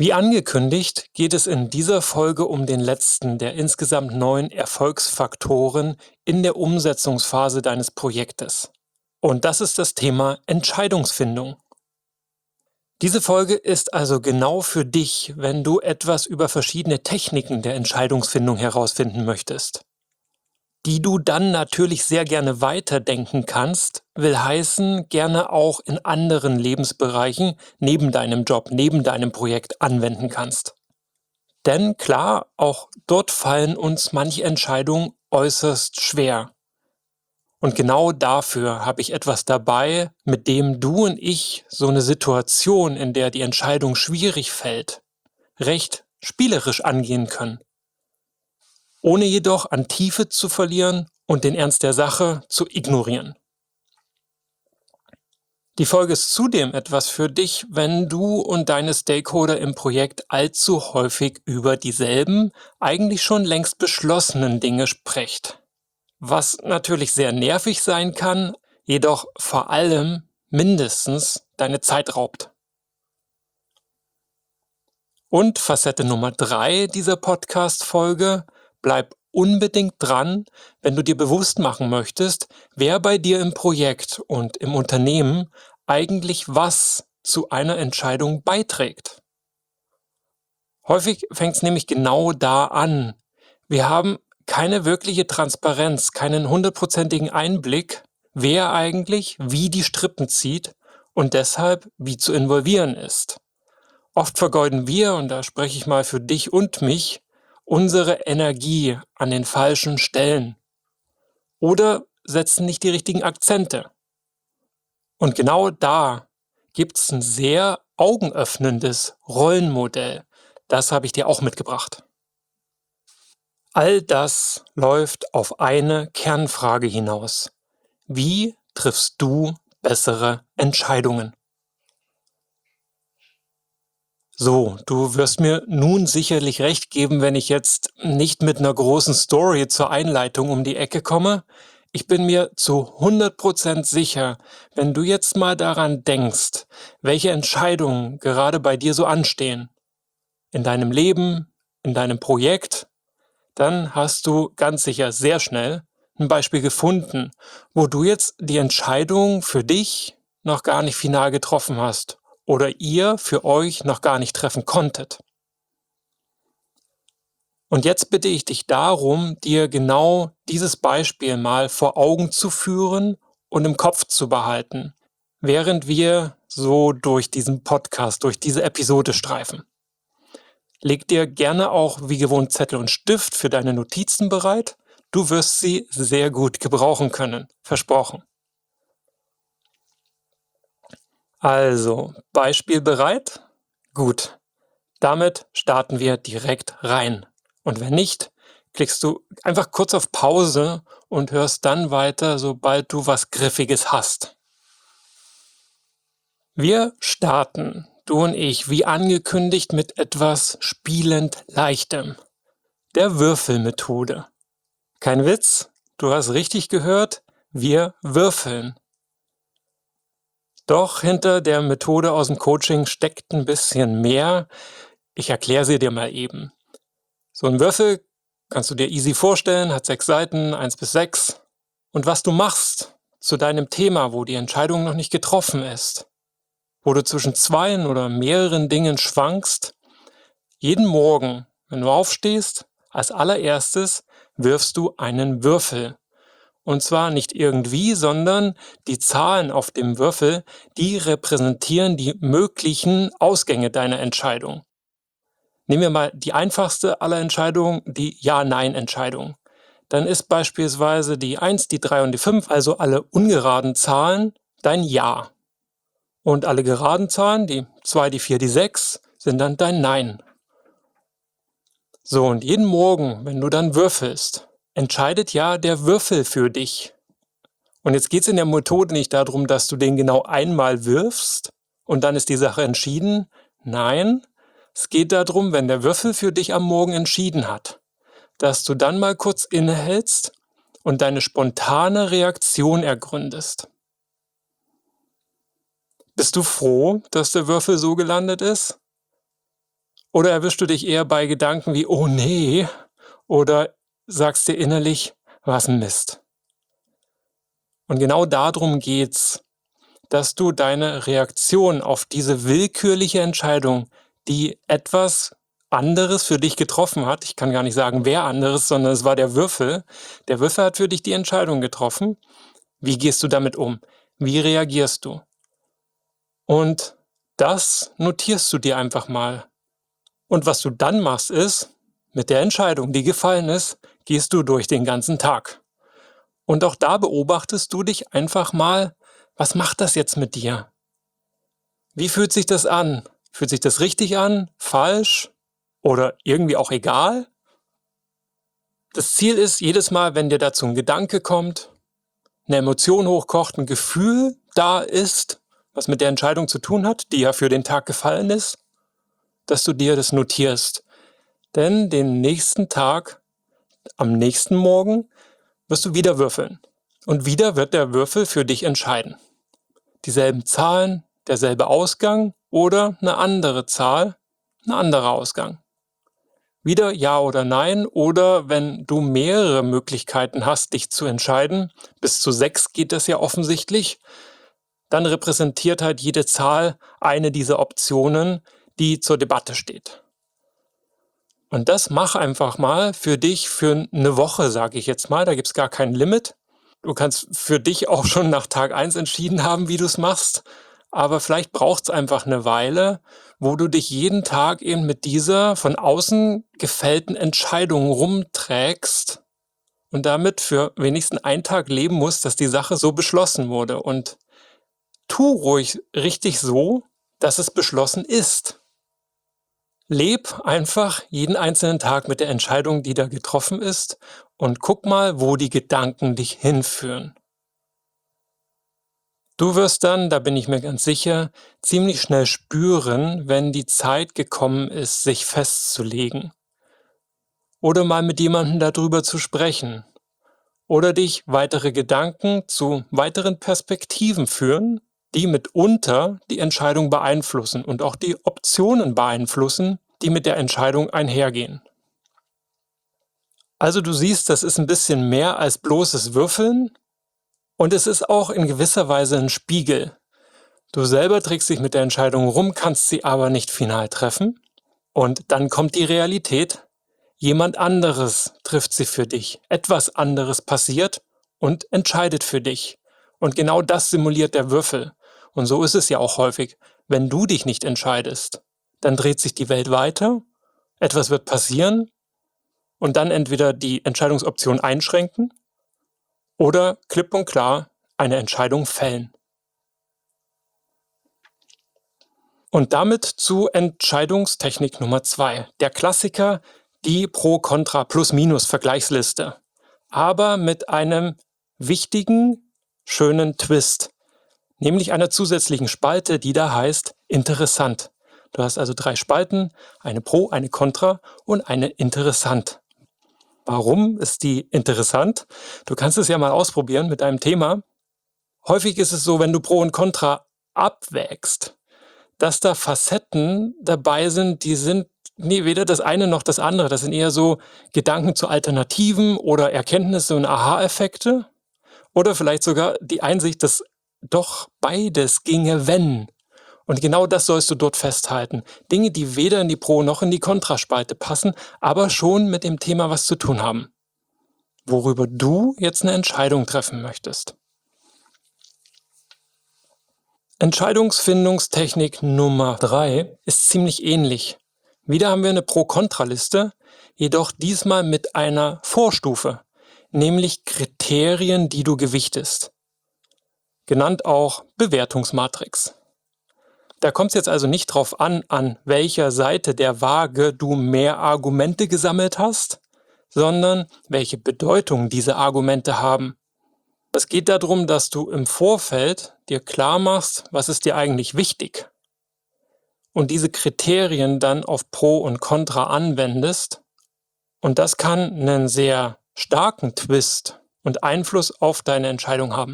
Wie angekündigt, geht es in dieser Folge um den letzten der insgesamt 9 Erfolgsfaktoren in der Umsetzungsphase deines Projektes. Und das ist das Thema Entscheidungsfindung. Diese Folge ist also genau für dich, wenn du etwas über verschiedene Techniken der Entscheidungsfindung herausfinden möchtest. Die du dann natürlich sehr gerne weiterdenken kannst, will heißen, gerne auch in anderen Lebensbereichen neben deinem Job, neben deinem Projekt anwenden kannst. Denn klar, auch dort fallen uns manche Entscheidungen äußerst schwer. Und genau dafür habe ich etwas dabei, mit dem du und ich so eine Situation, in der die Entscheidung schwierig fällt, recht spielerisch angehen können, ohne jedoch an Tiefe zu verlieren und den Ernst der Sache zu ignorieren. Die Folge ist zudem etwas für dich, wenn du und deine Stakeholder im Projekt allzu häufig über dieselben, eigentlich schon längst beschlossenen Dinge sprecht. Was natürlich sehr nervig sein kann, jedoch vor allem mindestens deine Zeit raubt. Und Facette Nummer 3 dieser Podcast-Folge: Bleib unbedingt dran, wenn du dir bewusst machen möchtest, wer bei dir im Projekt und im Unternehmen eigentlich was zu einer Entscheidung beiträgt. Häufig fängt es nämlich genau da an. Wir haben keine wirkliche Transparenz, keinen 100%igen Einblick, wer eigentlich wie die Strippen zieht und deshalb wie zu involvieren ist. Oft vergeuden wir, und da spreche ich mal für dich und mich, unsere Energie an den falschen Stellen oder setzen nicht die richtigen Akzente. Und genau da gibt es ein sehr augenöffnendes Rollenmodell. Das habe ich dir auch mitgebracht. All das läuft auf eine Kernfrage hinaus: Wie triffst du bessere Entscheidungen? So, du wirst mir nun sicherlich recht geben, wenn ich jetzt nicht mit einer großen Story zur Einleitung um die Ecke komme. Ich bin mir zu 100% sicher, wenn du jetzt mal daran denkst, welche Entscheidungen gerade bei dir so anstehen, in deinem Leben, in deinem Projekt, dann hast du ganz sicher sehr schnell ein Beispiel gefunden, wo du jetzt die Entscheidung für dich noch gar nicht final getroffen hast oder ihr für euch noch gar nicht treffen konntet. Und jetzt bitte ich dich darum, dir genau dieses Beispiel mal vor Augen zu führen und im Kopf zu behalten, während wir so durch diesen Podcast, durch diese Episode streifen. Leg dir gerne auch wie gewohnt Zettel und Stift für deine Notizen bereit. Du wirst sie sehr gut gebrauchen können. Versprochen. Also, Beispiel bereit? Gut. Damit starten wir direkt rein. Und wenn nicht, klickst du einfach kurz auf Pause und hörst dann weiter, sobald du was Griffiges hast. Wir starten, du und ich, wie angekündigt, mit etwas spielend Leichtem: der Würfelmethode. Kein Witz, du hast richtig gehört, wir würfeln. Doch hinter der Methode aus dem Coaching steckt ein bisschen mehr. Ich erkläre sie dir mal eben. So ein Würfel kannst du dir easy vorstellen, hat 6 Seiten, 1 bis 6. Und was du machst zu deinem Thema, wo die Entscheidung noch nicht getroffen ist, wo du zwischen 2 oder mehreren Dingen schwankst: Jeden Morgen, wenn du aufstehst, als allererstes wirfst du einen Würfel. Und zwar nicht irgendwie, sondern die Zahlen auf dem Würfel, die repräsentieren die möglichen Ausgänge deiner Entscheidung. Nehmen wir mal die einfachste aller Entscheidungen, die Ja-Nein-Entscheidung. Dann ist beispielsweise die 1, die 3 und die 5, also alle ungeraden Zahlen, dein Ja. Und alle geraden Zahlen, die 2, die 4, die 6, sind dann dein Nein. So, und jeden Morgen, wenn du dann würfelst, entscheidet ja der Würfel für dich. Und jetzt geht es in der Methode nicht darum, dass du den genau einmal wirfst und dann ist die Sache entschieden. Nein, es geht darum, wenn der Würfel für dich am Morgen entschieden hat, dass du dann mal kurz innehältst und deine spontane Reaktion ergründest. Bist du froh, dass der Würfel so gelandet ist? Oder erwischst du dich eher bei Gedanken wie „Oh nee" oder sagst dir innerlich: „Was 'n Mist." Und genau darum geht's, dass du deine Reaktion auf diese willkürliche Entscheidung, die etwas anderes für dich getroffen hat, ich kann gar nicht sagen, wer anderes, sondern es war der Würfel. Der Würfel hat für dich die Entscheidung getroffen. Wie gehst du damit um? Wie reagierst du? Und das notierst du dir einfach mal. Und was du dann machst ist, mit der Entscheidung, die gefallen ist, gehst du durch den ganzen Tag. Und auch da beobachtest du dich einfach mal, was macht das jetzt mit dir? Wie fühlt sich das an? Fühlt sich das richtig an, falsch oder irgendwie auch egal? Das Ziel ist, jedes Mal, wenn dir dazu ein Gedanke kommt, eine Emotion hochkocht, ein Gefühl da ist, was mit der Entscheidung zu tun hat, die ja für den Tag gefallen ist, dass du dir das notierst. Denn den nächsten Tag, am nächsten Morgen, wirst du wieder würfeln. Und wieder wird der Würfel für dich entscheiden. Dieselben Zahlen, derselbe Ausgang oder eine andere Zahl, ein anderer Ausgang. Wieder ja oder nein oder wenn du mehrere Möglichkeiten hast, dich zu entscheiden, bis zu 6 geht das ja offensichtlich, dann repräsentiert halt jede Zahl eine dieser Optionen, die zur Debatte steht. Und das mach einfach mal für dich für eine Woche, sage ich jetzt mal, da gibt's gar kein Limit. Du kannst für dich auch schon nach Tag 1 entschieden haben, wie du's machst, aber vielleicht braucht's einfach eine Weile, wo du dich jeden Tag eben mit dieser von außen gefällten Entscheidung rumträgst und damit für wenigstens einen Tag leben musst, dass die Sache so beschlossen wurde. Und tu ruhig richtig so, dass es beschlossen ist. Leb einfach jeden einzelnen Tag mit der Entscheidung, die da getroffen ist, und guck mal, wo die Gedanken dich hinführen. Du wirst dann, da bin ich mir ganz sicher, ziemlich schnell spüren, wenn die Zeit gekommen ist, sich festzulegen. Oder mal mit jemandem darüber zu sprechen. Oder dich weitere Gedanken zu weiteren Perspektiven führen, die mitunter die Entscheidung beeinflussen und auch die Optionen beeinflussen, die mit der Entscheidung einhergehen. Also du siehst, das ist ein bisschen mehr als bloßes Würfeln und es ist auch in gewisser Weise ein Spiegel. Du selber trägst dich mit der Entscheidung rum, kannst sie aber nicht final treffen. Und dann kommt die Realität. Jemand anderes trifft sie für dich. Etwas anderes passiert und entscheidet für dich. Und genau das simuliert der Würfel. Und so ist es ja auch häufig. Wenn du dich nicht entscheidest, dann dreht sich die Welt weiter, etwas wird passieren und dann entweder die Entscheidungsoption einschränken oder klipp und klar eine Entscheidung fällen. Und damit zu Entscheidungstechnik Nummer 2. Der Klassiker, die Pro-Kontra-Plus-Minus-Vergleichsliste. Aber mit einem wichtigen, schönen Twist. Nämlich einer zusätzlichen Spalte, die da heißt interessant. Du hast also 3 Spalten, eine Pro, eine Kontra und eine interessant. Warum ist die interessant? Du kannst es ja mal ausprobieren mit einem Thema. Häufig ist es so, wenn du Pro und Kontra abwägst, dass da Facetten dabei sind, die sind weder das eine noch das andere. Das sind eher so Gedanken zu Alternativen oder Erkenntnisse und Aha-Effekte oder vielleicht sogar die Einsicht, dass doch beides ginge, wenn. Und genau das sollst du dort festhalten. Dinge, die weder in die Pro- noch in die Kontraspalte passen, aber schon mit dem Thema was zu tun haben, worüber du jetzt eine Entscheidung treffen möchtest. Entscheidungsfindungstechnik Nummer 3 ist ziemlich ähnlich. Wieder haben wir eine Pro-Kontra-Liste, jedoch diesmal mit einer Vorstufe, nämlich Kriterien, die du gewichtest, genannt auch Bewertungsmatrix. Da kommt es jetzt also nicht drauf an welcher Seite der Waage du mehr Argumente gesammelt hast, sondern welche Bedeutung diese Argumente haben. Es geht darum, dass du im Vorfeld dir klar machst, was ist dir eigentlich wichtig und diese Kriterien dann auf Pro und Contra anwendest. Und das kann einen sehr starken Twist und Einfluss auf deine Entscheidung haben.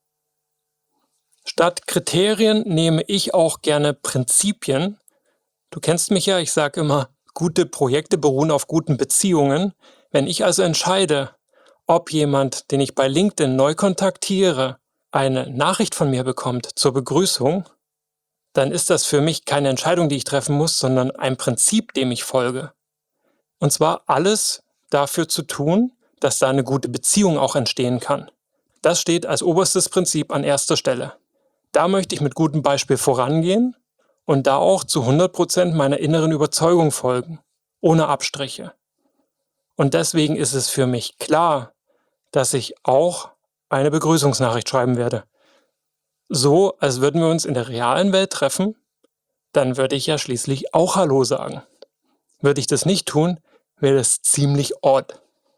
Statt Kriterien nehme ich auch gerne Prinzipien. Du kennst mich ja, ich sage immer, gute Projekte beruhen auf guten Beziehungen. Wenn ich also entscheide, ob jemand, den ich bei LinkedIn neu kontaktiere, eine Nachricht von mir bekommt zur Begrüßung, dann ist das für mich keine Entscheidung, die ich treffen muss, sondern ein Prinzip, dem ich folge. Und zwar alles dafür zu tun, dass da eine gute Beziehung auch entstehen kann. Das steht als oberstes Prinzip an erster Stelle. Da möchte ich mit gutem Beispiel vorangehen und da auch zu 100% meiner inneren Überzeugung folgen, ohne Abstriche. Und deswegen ist es für mich klar, dass ich auch eine Begrüßungsnachricht schreiben werde. So, als würden wir uns in der realen Welt treffen, dann würde ich ja schließlich auch Hallo sagen. Würde ich das nicht tun, wäre das ziemlich odd.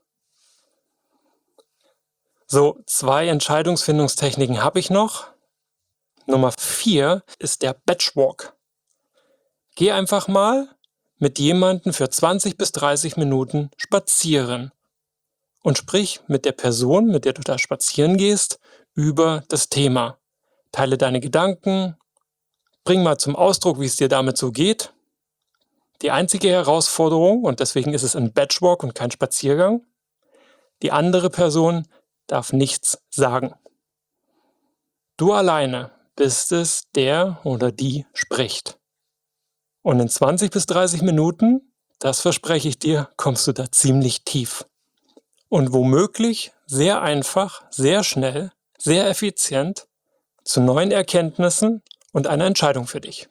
So, 2 Entscheidungsfindungstechniken habe ich noch. Nummer 4 ist der Batchwalk. Geh einfach mal mit jemandem für 20 bis 30 Minuten spazieren und sprich mit der Person, mit der du da spazieren gehst, über das Thema. Teile deine Gedanken, bring mal zum Ausdruck, wie es dir damit so geht. Die einzige Herausforderung, und deswegen ist es ein Batchwalk und kein Spaziergang, die andere Person darf nichts sagen. Du alleine bist es, der oder die spricht. Und in 20 bis 30 Minuten, das verspreche ich dir, kommst du da ziemlich tief. Und womöglich sehr einfach, sehr schnell, sehr effizient zu neuen Erkenntnissen und einer Entscheidung für dich.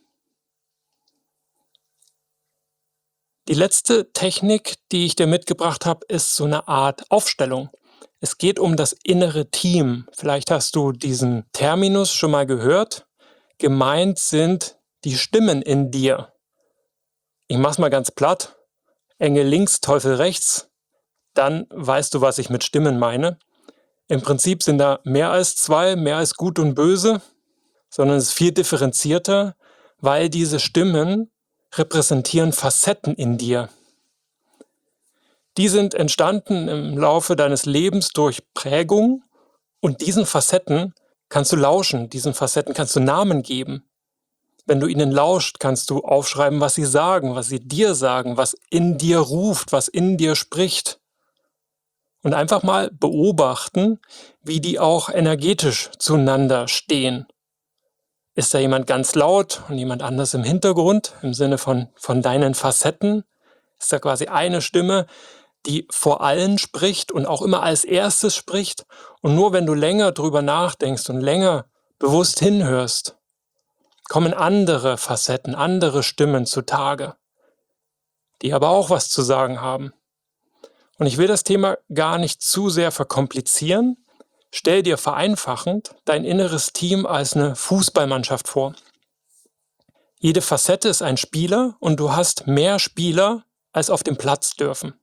Die letzte Technik, die ich dir mitgebracht habe, ist so eine Art Aufstellung. Es geht um das innere Team. Vielleicht hast du diesen Terminus schon mal gehört. Gemeint sind die Stimmen in dir. Ich mach's mal ganz platt. Engel links, Teufel rechts. Dann weißt du, was ich mit Stimmen meine. Im Prinzip sind da mehr als 2, mehr als gut und böse, sondern es ist viel differenzierter, weil diese Stimmen repräsentieren Facetten in dir. Die sind entstanden im Laufe deines Lebens durch Prägung und diesen Facetten kannst du lauschen, diesen Facetten kannst du Namen geben. Wenn du ihnen lauscht, kannst du aufschreiben, was sie sagen, was sie dir sagen, was in dir ruft, was in dir spricht. Und einfach mal beobachten, wie die auch energetisch zueinander stehen. Ist da jemand ganz laut und jemand anders im Hintergrund, im Sinne von deinen Facetten? Ist da quasi eine Stimme, die vor allen spricht und auch immer als erstes spricht? Und nur wenn du länger drüber nachdenkst und länger bewusst hinhörst, kommen andere Facetten, andere Stimmen zutage, die aber auch was zu sagen haben. Und ich will das Thema gar nicht zu sehr verkomplizieren. Stell dir vereinfachend dein inneres Team als eine Fußballmannschaft vor. Jede Facette ist ein Spieler und du hast mehr Spieler, als auf dem Platz dürfen.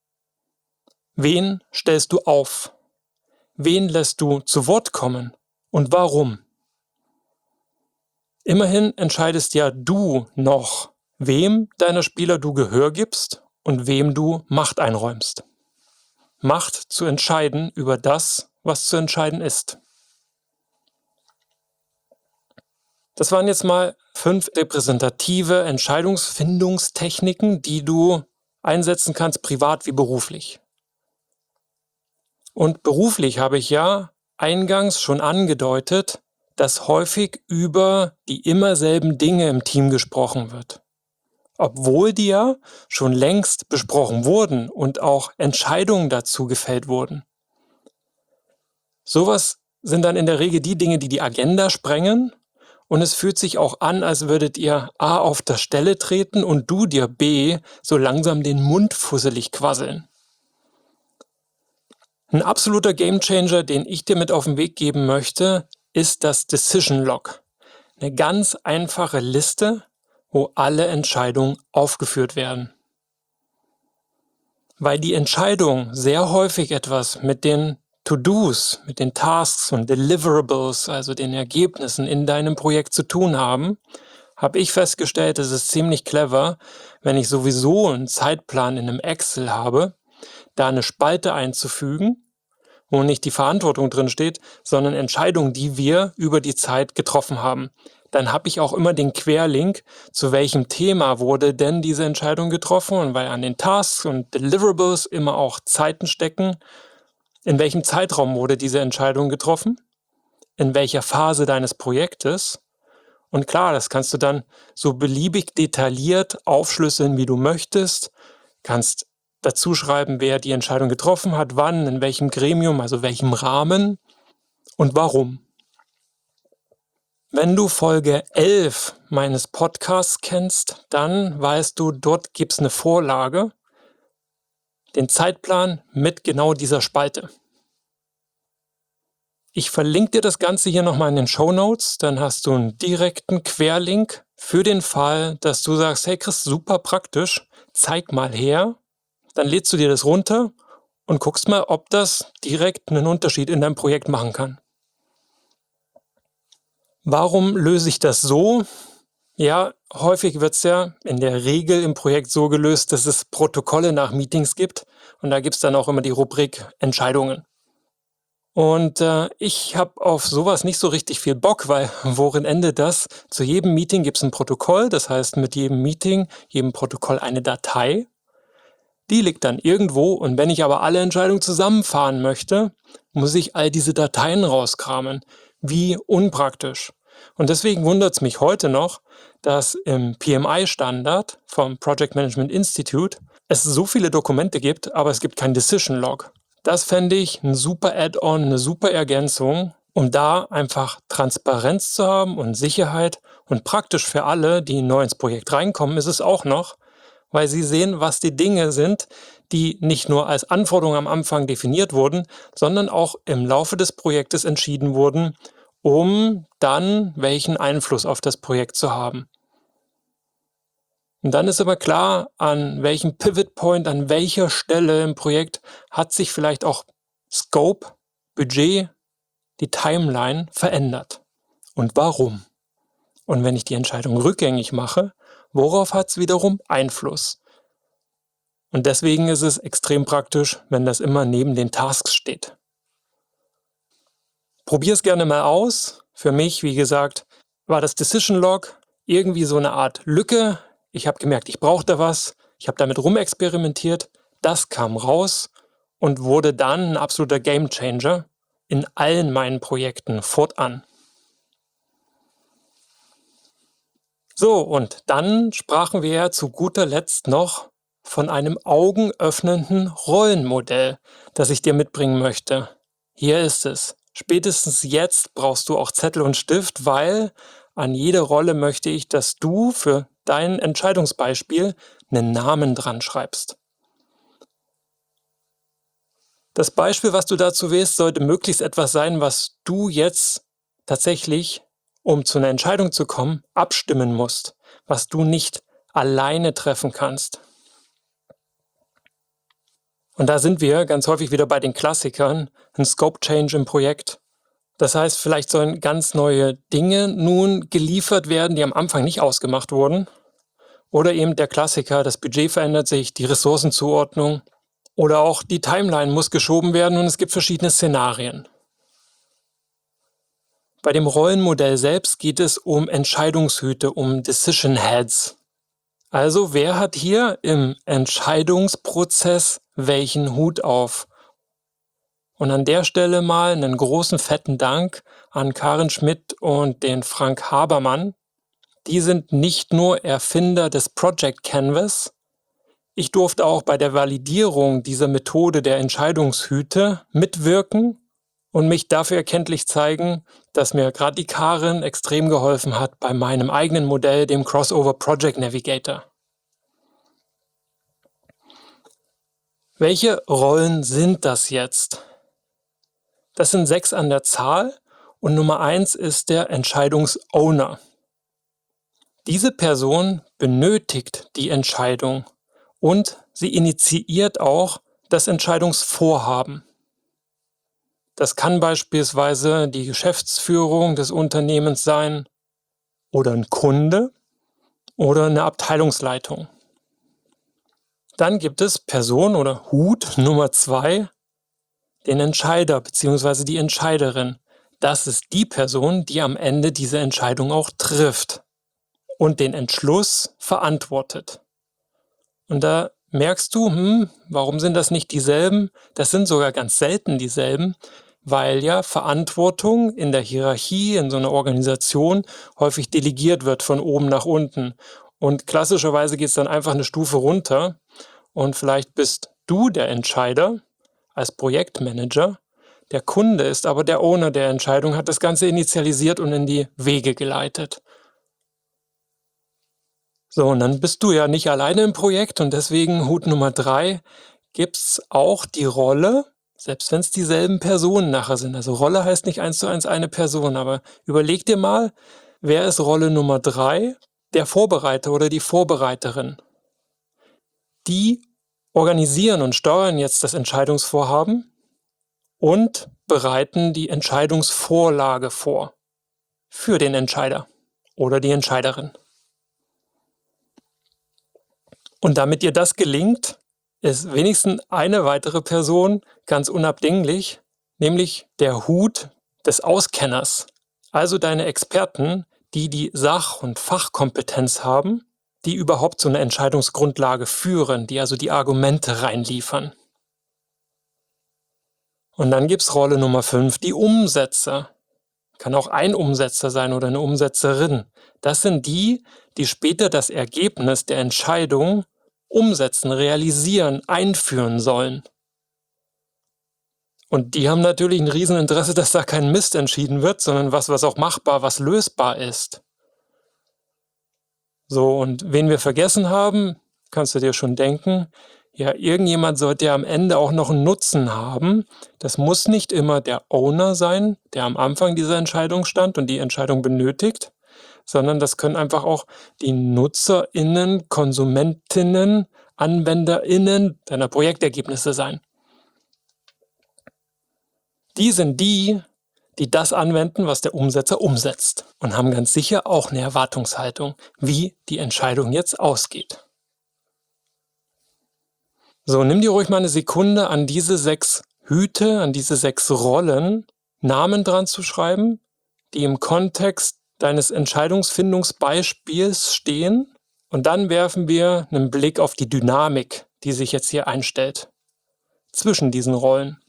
Wen stellst du auf? Wen lässt du zu Wort kommen? Und warum? Immerhin entscheidest ja du noch, wem deiner Spieler du Gehör gibst und wem du Macht einräumst. Macht zu entscheiden über das, was zu entscheiden ist. Das waren jetzt mal 5 repräsentative Entscheidungsfindungstechniken, die du einsetzen kannst, privat wie beruflich. Und beruflich habe ich ja eingangs schon angedeutet, dass häufig über die immer selben Dinge im Team gesprochen wird. Obwohl die ja schon längst besprochen wurden und auch Entscheidungen dazu gefällt wurden. Sowas sind dann in der Regel die Dinge, die die Agenda sprengen, und es fühlt sich auch an, als würdet ihr A auf der Stelle treten und du dir B so langsam den Mund fusselig quasseln. Ein absoluter Gamechanger, den ich dir mit auf den Weg geben möchte, ist das Decision Log. Eine ganz einfache Liste, wo alle Entscheidungen aufgeführt werden. Weil die Entscheidungen sehr häufig etwas mit den To-Dos, mit den Tasks und Deliverables, also den Ergebnissen in deinem Projekt zu tun haben, habe ich festgestellt, es ist ziemlich clever, wenn ich sowieso einen Zeitplan in einem Excel habe, da eine Spalte einzufügen, wo nicht die Verantwortung drin steht, sondern Entscheidungen, die wir über die Zeit getroffen haben. Dann habe ich auch immer den Querlink, zu welchem Thema wurde denn diese Entscheidung getroffen, und weil an den Tasks und Deliverables immer auch Zeiten stecken, in welchem Zeitraum wurde diese Entscheidung getroffen, in welcher Phase deines Projektes. Und klar, das kannst du dann so beliebig detailliert aufschlüsseln, wie du möchtest, kannst dazu schreiben, wer die Entscheidung getroffen hat, wann, in welchem Gremium, also welchem Rahmen und warum. Wenn du Folge 11 meines Podcasts kennst, dann weißt du, dort gibt es eine Vorlage, den Zeitplan mit genau dieser Spalte. Ich verlinke dir das Ganze hier nochmal in den Shownotes, dann hast du einen direkten Querlink für den Fall, dass du sagst, hey Chris, super praktisch, zeig mal her. Dann lädst du dir das runter und guckst mal, ob das direkt einen Unterschied in deinem Projekt machen kann. Warum löse ich das so? Ja, häufig wird es ja in der Regel im Projekt so gelöst, dass es Protokolle nach Meetings gibt und da gibt es dann auch immer die Rubrik Entscheidungen. Und ich habe auf sowas nicht so richtig viel Bock, weil worin endet das? Zu jedem Meeting gibt es ein Protokoll, das heißt mit jedem Meeting, jedem Protokoll eine Datei. Die liegt dann irgendwo, und wenn ich aber alle Entscheidungen zusammenfahren möchte, muss ich all diese Dateien rauskramen. Wie unpraktisch. Und deswegen wundert es mich heute noch, dass im PMI-Standard vom Project Management Institute es so viele Dokumente gibt, aber es gibt kein Decision Log. Das fände ich ein super Add-on, eine super Ergänzung, um da einfach Transparenz zu haben und Sicherheit. Und praktisch für alle, die neu ins Projekt reinkommen, ist es auch noch, weil sie sehen, was die Dinge sind, die nicht nur als Anforderungen am Anfang definiert wurden, sondern auch im Laufe des Projektes entschieden wurden, um dann welchen Einfluss auf das Projekt zu haben. Und dann ist aber klar, an welchem Pivot Point, an welcher Stelle im Projekt hat sich vielleicht auch Scope, Budget, die Timeline verändert. Und warum? Und wenn ich die Entscheidung rückgängig mache, worauf hat es wiederum Einfluss? Und deswegen ist es extrem praktisch, wenn das immer neben den Tasks steht. Probier es gerne mal aus. Für mich, wie gesagt, war das Decision Log irgendwie so eine Art Lücke. Ich habe gemerkt, ich brauche da was. Ich habe damit rumexperimentiert. Das kam raus und wurde dann ein absoluter Gamechanger in allen meinen Projekten fortan. So, und dann sprachen wir ja zu guter Letzt noch von einem augenöffnenden Rollenmodell, das ich dir mitbringen möchte. Hier ist es. Spätestens jetzt brauchst du auch Zettel und Stift, weil an jede Rolle möchte ich, dass du für dein Entscheidungsbeispiel einen Namen dran schreibst. Das Beispiel, was du dazu wählst, sollte möglichst etwas sein, was du jetzt tatsächlich, um zu einer Entscheidung zu kommen, abstimmen musst, was du nicht alleine treffen kannst. Und da sind wir ganz häufig wieder bei den Klassikern, ein Scope Change im Projekt. Das heißt, vielleicht sollen ganz neue Dinge nun geliefert werden, die am Anfang nicht ausgemacht wurden. Oder eben der Klassiker, das Budget verändert sich, die Ressourcenzuordnung. Oder auch die Timeline muss geschoben werden und es gibt verschiedene Szenarien. Bei dem Rollenmodell selbst geht es um Entscheidungshüte, um Decision Heads. Also wer hat hier im Entscheidungsprozess welchen Hut auf? Und an der Stelle mal einen großen, fetten Dank an Karin Schmidt und den Frank Habermann. Die sind nicht nur Erfinder des Project Canvas. Ich durfte auch bei der Validierung dieser Methode der Entscheidungshüte mitwirken und mich dafür erkenntlich zeigen, dass mir gerade die Karin extrem geholfen hat bei meinem eigenen Modell, dem Crossover Project Navigator. Welche Rollen sind das jetzt? Das sind 6 an der Zahl und Nummer 1 ist der Entscheidungsowner. Diese Person benötigt die Entscheidung und sie initiiert auch das Entscheidungsvorhaben. Das kann beispielsweise die Geschäftsführung des Unternehmens sein oder ein Kunde oder eine Abteilungsleitung. Dann gibt es Person oder Hut Nummer 2, den Entscheider bzw. die Entscheiderin. Das ist die Person, die am Ende diese Entscheidung auch trifft und den Entschluss verantwortet. Und da merkst du, warum sind das nicht dieselben? Das sind sogar ganz selten dieselben, weil ja Verantwortung in der Hierarchie, in so einer Organisation häufig delegiert wird von oben nach unten. Und klassischerweise geht es dann einfach eine Stufe runter und vielleicht bist du der Entscheider als Projektmanager. Der Kunde ist aber der Owner der Entscheidung, hat das Ganze initialisiert und in die Wege geleitet. So, und dann bist du ja nicht alleine im Projekt und deswegen Hut Nummer 3, gibt's auch die Rolle, selbst wenn es dieselben Personen nachher sind. Also Rolle heißt nicht 1:1 eine Person, aber überleg dir mal, wer ist Rolle Nummer 3? Der Vorbereiter oder die Vorbereiterin. Die organisieren und steuern jetzt das Entscheidungsvorhaben und bereiten die Entscheidungsvorlage vor für den Entscheider oder die Entscheiderin. Und damit dir das gelingt, ist wenigstens eine weitere Person ganz unabdinglich, nämlich der Hut des Auskenners. Also deine Experten, die die Sach- und Fachkompetenz haben, die überhaupt so eine Entscheidungsgrundlage führen, die also die Argumente reinliefern. Und dann gibt's Rolle Nummer 5, die Umsetzer. Kann auch ein Umsetzer sein oder eine Umsetzerin. Das sind die, die später das Ergebnis der Entscheidung umsetzen, realisieren, einführen sollen. Und die haben natürlich ein Rieseninteresse, dass da kein Mist entschieden wird, sondern was auch machbar, was lösbar ist. So, und wen wir vergessen haben, kannst du dir schon denken, ja, irgendjemand sollte ja am Ende auch noch einen Nutzen haben. Das muss nicht immer der Owner sein, der am Anfang dieser Entscheidung stand und die Entscheidung benötigt, sondern das können einfach auch die NutzerInnen, KonsumentInnen, AnwenderInnen deiner Projektergebnisse sein. Die sind die, die das anwenden, was der Umsetzer umsetzt und haben ganz sicher auch eine Erwartungshaltung, wie die Entscheidung jetzt ausgeht. So, nimm dir ruhig mal eine Sekunde, an diese 6 Hüte, an diese 6 Rollen Namen dran zu schreiben, die im Kontext deines Entscheidungsfindungsbeispiels stehen. Und dann werfen wir einen Blick auf die Dynamik, die sich jetzt hier einstellt zwischen diesen Rollen.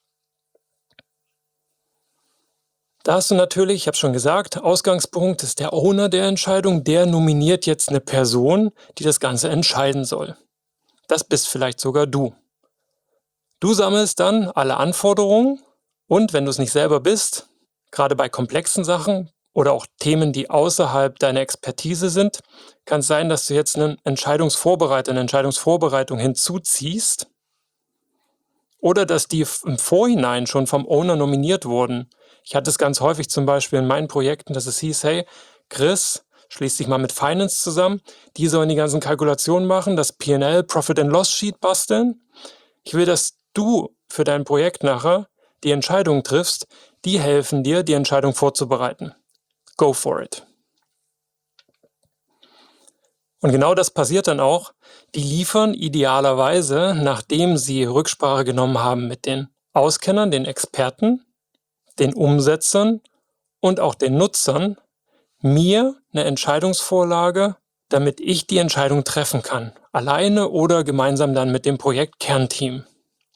Da hast du natürlich, ich habe schon gesagt, Ausgangspunkt ist der Owner der Entscheidung, der nominiert jetzt eine Person, die das Ganze entscheiden soll. Das bist vielleicht sogar du. Du sammelst dann alle Anforderungen und wenn du es nicht selber bist, gerade bei komplexen Sachen oder auch Themen, die außerhalb deiner Expertise sind, kann es sein, dass du jetzt einen Entscheidungsvorbereiter, eine Entscheidungsvorbereitung hinzuziehst oder dass die im Vorhinein schon vom Owner nominiert wurden. Ich hatte es ganz häufig zum Beispiel in meinen Projekten, dass es hieß, hey, Chris, schließ dich mal mit Finance zusammen, die sollen die ganzen Kalkulationen machen, das P&L, Profit and Loss Sheet basteln. Ich will, dass du für dein Projekt nachher die Entscheidung triffst, die helfen dir, die Entscheidung vorzubereiten. Go for it. Und genau das passiert dann auch. Die liefern idealerweise, nachdem sie Rücksprache genommen haben mit den Auskennern, den Experten, den Umsetzern und auch den Nutzern, mir eine Entscheidungsvorlage, damit ich die Entscheidung treffen kann. Alleine oder gemeinsam dann mit dem Projektkernteam.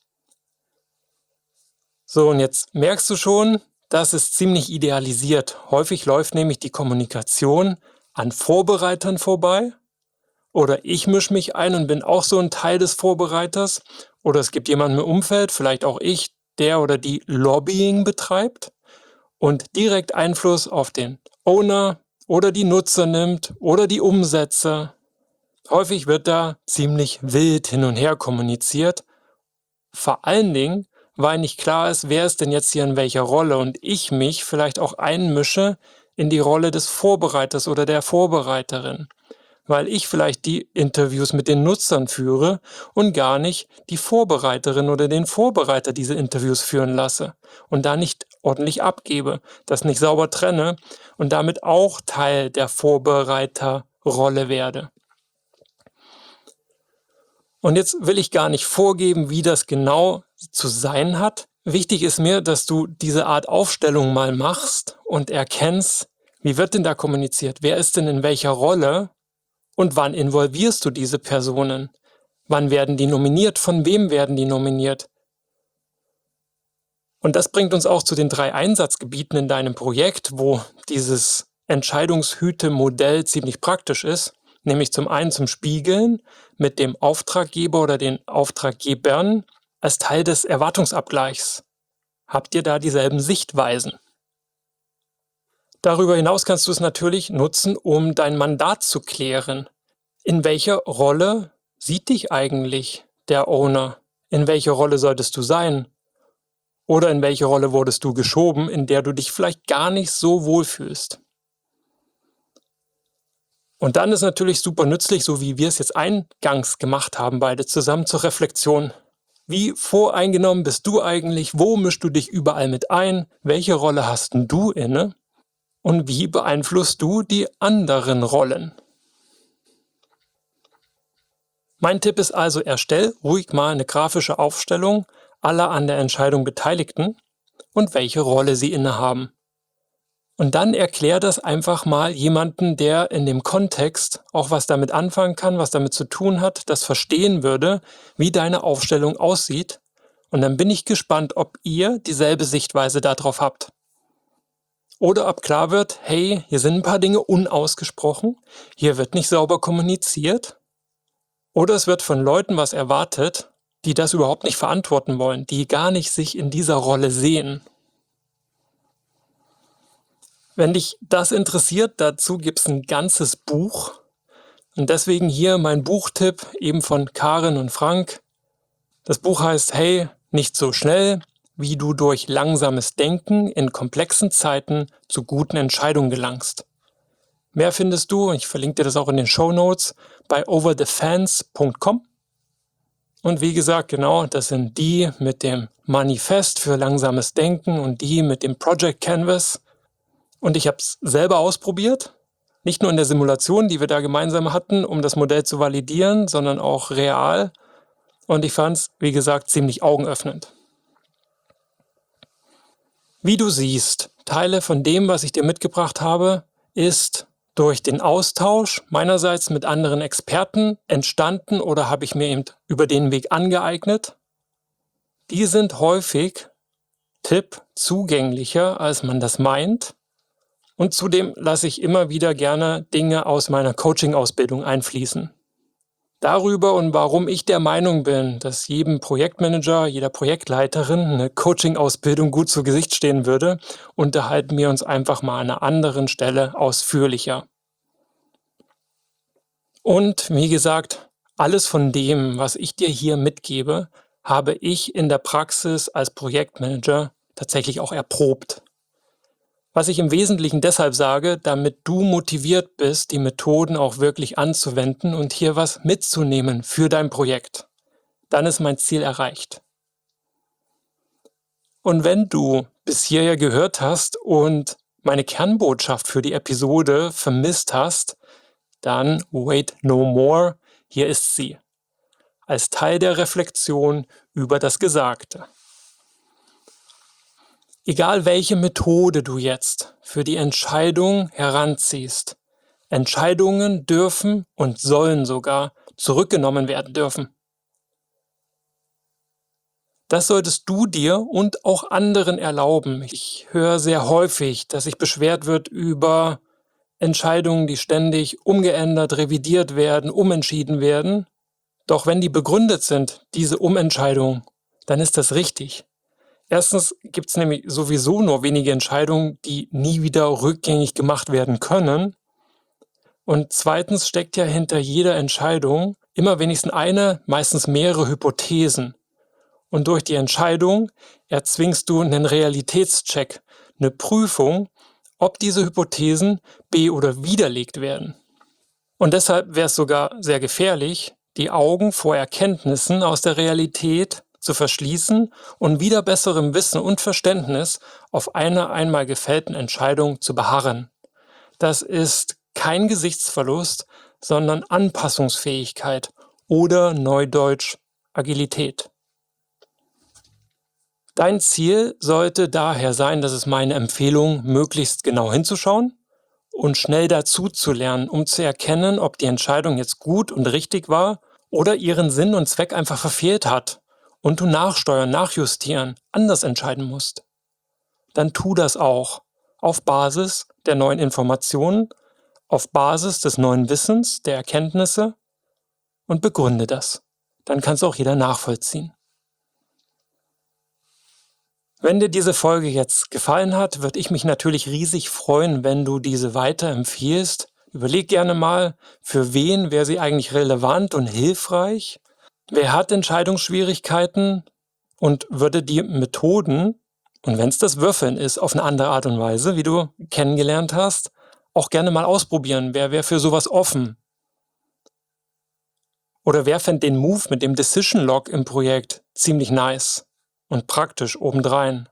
So, und jetzt merkst du schon, das ist ziemlich idealisiert. Häufig läuft nämlich die Kommunikation an Vorbereitern vorbei. Oder ich mische mich ein und bin auch so ein Teil des Vorbereiters. Oder es gibt jemanden im Umfeld, vielleicht auch ich, der oder die Lobbying betreibt und direkt Einfluss auf den Owner oder die Nutzer nimmt oder die Umsetzer. Häufig wird da ziemlich wild hin und her kommuniziert. Vor allen Dingen, weil nicht klar ist, wer ist denn jetzt hier in welcher Rolle und ich mich vielleicht auch einmische in die Rolle des Vorbereiters oder der Vorbereiterin, weil ich vielleicht die Interviews mit den Nutzern führe und gar nicht die Vorbereiterin oder den Vorbereiter diese Interviews führen lasse und da nicht ordentlich abgebe, das nicht sauber trenne und damit auch Teil der Vorbereiterrolle werde. Und jetzt will ich gar nicht vorgeben, wie das genau zu sein hat, Wichtig ist mir, dass du diese Art Aufstellung mal machst und erkennst, wie wird denn da kommuniziert? Wer ist denn in welcher Rolle und wann involvierst du diese Personen? Wann werden die nominiert? Von wem werden die nominiert? Und das bringt uns auch zu den 3 Einsatzgebieten in deinem Projekt, wo dieses Entscheidungshüte-Modell ziemlich praktisch ist, nämlich zum einen zum Spiegeln mit dem Auftraggeber oder den Auftraggebern als Teil des Erwartungsabgleichs. Habt ihr da dieselben Sichtweisen? Darüber hinaus kannst du es natürlich nutzen, um dein Mandat zu klären. In welcher Rolle sieht dich eigentlich der Owner? In welcher Rolle solltest du sein? Oder in welche Rolle wurdest du geschoben, in der du dich vielleicht gar nicht so wohlfühlst? Und dann ist natürlich super nützlich, so wie wir es jetzt eingangs gemacht haben, beide zusammen zur Reflexion. Wie voreingenommen bist du eigentlich? Wo mischst du dich überall mit ein? Welche Rolle hast denn du inne? Und wie beeinflusst du die anderen Rollen? Mein Tipp ist also, erstell ruhig mal eine grafische Aufstellung aller an der Entscheidung Beteiligten und welche Rolle sie innehaben. Und dann erklär das einfach mal jemanden, der in dem Kontext auch was damit anfangen kann, was damit zu tun hat, das verstehen würde, wie deine Aufstellung aussieht. Und dann bin ich gespannt, ob ihr dieselbe Sichtweise darauf habt. Oder ob klar wird, hey, hier sind ein paar Dinge unausgesprochen, hier wird nicht sauber kommuniziert. Oder es wird von Leuten was erwartet, die das überhaupt nicht verantworten wollen, die gar nicht sich in dieser Rolle sehen. Wenn dich das interessiert, dazu gibt es ein ganzes Buch. Und deswegen hier mein Buchtipp, eben von Karin und Frank. Das Buch heißt Hey, nicht so schnell, wie du durch langsames Denken in komplexen Zeiten zu guten Entscheidungen gelangst. Mehr findest du, ich verlinke dir das auch in den Shownotes, bei overthefans.com. Und wie gesagt, genau, das sind die mit dem Manifest für langsames Denken und die mit dem Project Canvas. Und ich habe es selber ausprobiert, nicht nur in der Simulation, die wir da gemeinsam hatten, um das Modell zu validieren, sondern auch real. Und ich fand es, wie gesagt, ziemlich augenöffnend. Wie du siehst, Teile von dem, was ich dir mitgebracht habe, ist durch den Austausch meinerseits mit anderen Experten entstanden oder habe ich mir eben über den Weg angeeignet. Die sind häufig zugänglicher, als man das meint. Und zudem lasse ich immer wieder gerne Dinge aus meiner Coaching-Ausbildung einfließen. Darüber und warum ich der Meinung bin, dass jedem Projektmanager, jeder Projektleiterin eine Coaching-Ausbildung gut zu Gesicht stehen würde, unterhalten wir uns einfach mal an einer anderen Stelle ausführlicher. Und wie gesagt, alles von dem, was ich dir hier mitgebe, habe ich in der Praxis als Projektmanager tatsächlich auch erprobt. Was ich im Wesentlichen deshalb sage, damit du motiviert bist, die Methoden auch wirklich anzuwenden und hier was mitzunehmen für dein Projekt. Dann ist mein Ziel erreicht. Und wenn du bis hierher gehört hast und meine Kernbotschaft für die Episode vermisst hast, dann wait no more, hier ist sie. Als Teil der Reflexion über das Gesagte. Egal welche Methode du jetzt für die Entscheidung heranziehst, Entscheidungen dürfen und sollen sogar zurückgenommen werden dürfen. Das solltest du dir und auch anderen erlauben. Ich höre sehr häufig, dass sich beschwert wird über Entscheidungen, die ständig umgeändert, revidiert werden, umentschieden werden. Doch wenn die begründet sind, diese Umentscheidung, dann ist das richtig. Erstens gibt es nämlich sowieso nur wenige Entscheidungen, die nie wieder rückgängig gemacht werden können. Und zweitens steckt ja hinter jeder Entscheidung immer wenigstens eine, meistens mehrere Hypothesen. Und durch die Entscheidung erzwingst du einen Realitätscheck, eine Prüfung, ob diese Hypothesen be- oder widerlegt werden. Und deshalb wäre es sogar sehr gefährlich, die Augen vor Erkenntnissen aus der Realität zu verschließen und wieder besserem Wissen und Verständnis auf einer einmal gefällten Entscheidung zu beharren. Das ist kein Gesichtsverlust, sondern Anpassungsfähigkeit oder neudeutsch Agilität. Dein Ziel sollte daher sein, das ist meine Empfehlung, möglichst genau hinzuschauen und schnell dazu zu lernen, um zu erkennen, ob die Entscheidung jetzt gut und richtig war oder ihren Sinn und Zweck einfach verfehlt hat und du nachsteuern, nachjustieren, anders entscheiden musst. Dann tu das auch auf Basis der neuen Informationen, auf Basis des neuen Wissens, der Erkenntnisse und begründe das. Dann kann es auch jeder nachvollziehen. Wenn dir diese Folge jetzt gefallen hat, würde ich mich natürlich riesig freuen, wenn du diese weiterempfiehlst. Überleg gerne mal, für wen wäre sie eigentlich relevant und hilfreich? Wer hat Entscheidungsschwierigkeiten und würde die Methoden, und wenn es das Würfeln ist, auf eine andere Art und Weise, wie du kennengelernt hast, auch gerne mal ausprobieren. Wer wäre für sowas offen? Oder wer fände den Move mit dem Decision Log im Projekt ziemlich nice und praktisch obendrein?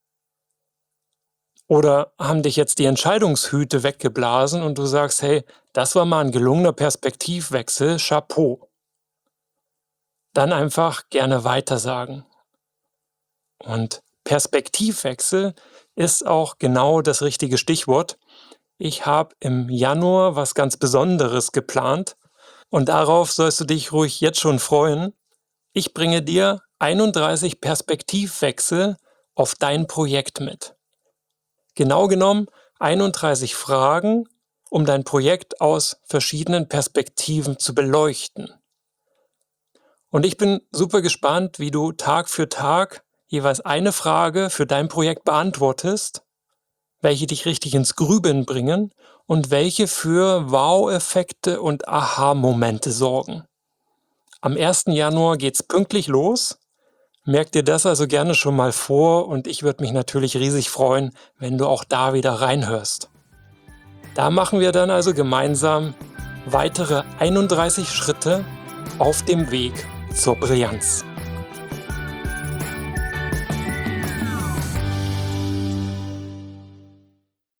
Oder haben dich jetzt die Entscheidungshüte weggeblasen und du sagst, hey, das war mal ein gelungener Perspektivwechsel, Chapeau. Dann einfach gerne weitersagen. Und Perspektivwechsel ist auch genau das richtige Stichwort. Ich habe im Januar was ganz Besonderes geplant und darauf sollst du dich ruhig jetzt schon freuen. Ich bringe dir 31 Perspektivwechsel auf dein Projekt mit. Genau genommen 31 Fragen, um dein Projekt aus verschiedenen Perspektiven zu beleuchten. Und ich bin super gespannt, wie du Tag für Tag jeweils eine Frage für dein Projekt beantwortest, welche dich richtig ins Grübeln bringen und welche für Wow-Effekte und Aha-Momente sorgen. Am 1. Januar geht's pünktlich los. Merk dir das also gerne schon mal vor und ich würde mich natürlich riesig freuen, wenn du auch da wieder reinhörst. Da machen wir dann also gemeinsam weitere 31 Schritte auf dem Weg zur Brillanz.